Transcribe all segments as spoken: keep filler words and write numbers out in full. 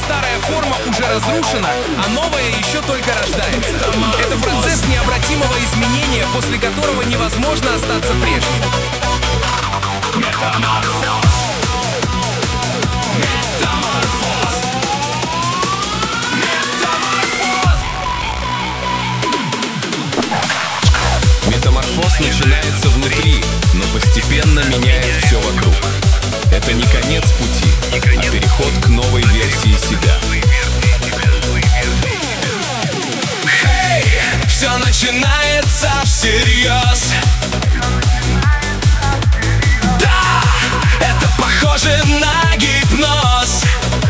старая форма уже разрушена, а новая еще только рождается. Это процесс необратимого изменения, после которого невозможно остаться прежним. Метаморфоз начинается внутри, но постепенно меняет все вокруг. Это не конец пути, а переход к новой версии себя. Hey, все начинается всерьез. Да, это похоже на гипноз.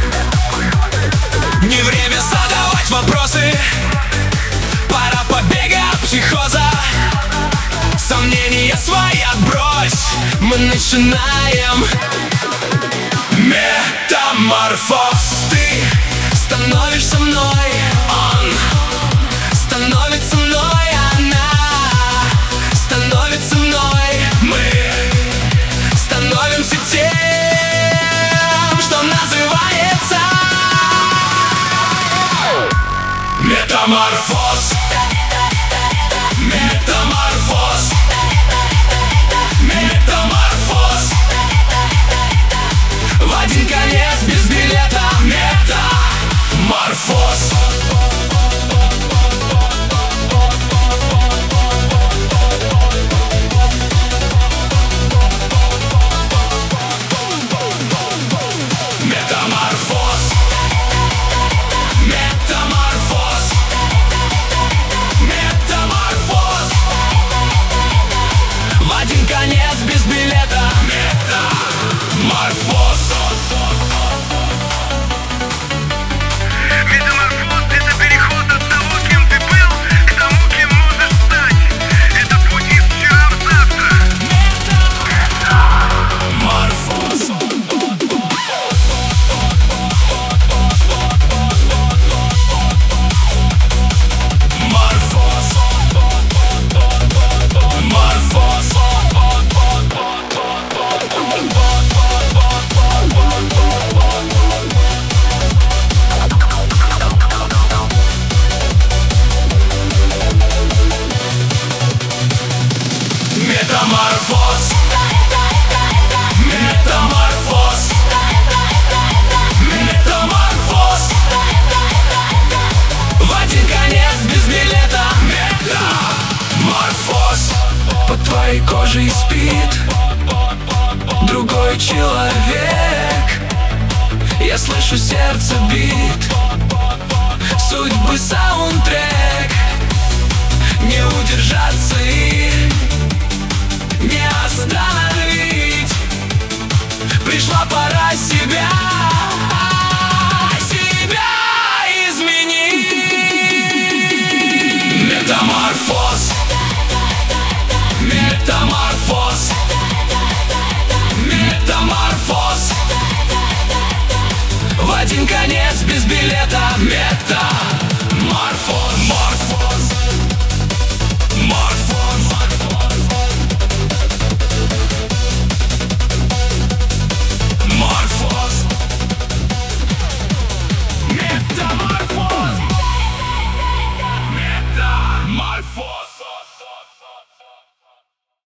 Не время задавать вопросы, пора побега от психоза. Сомнения свои отбрось, мы начинаем метаморфоз. Ты становишься мной, он становится мной, она становится мной. Мы становимся тем, что называется метаморфоз. Метаморфоз. Метаморфоз. В один конец без билета. Метаморфоз. Метаморфоз. Метаморфоз. Метаморфоз. В один конец без билета. Метаморфоз. Метаморфоз — это переход от того, кем ты был, к тому, кем можешь стать. Это путь из вчера в завтра. Метаморфоз. Морфоз. Морфоз. Метаморфоз. Метаморфоз. Метаморфоз. В один конец без билета. Метаморфоз. Под твоей кожей спит другой человек. Я слышу сердце бит, судьбы саундтрек. Не удержаться и не остановить. Пришла пора себя, себя изменить. Метаморфоз. Метаморфоз. Метаморфоз. В один конец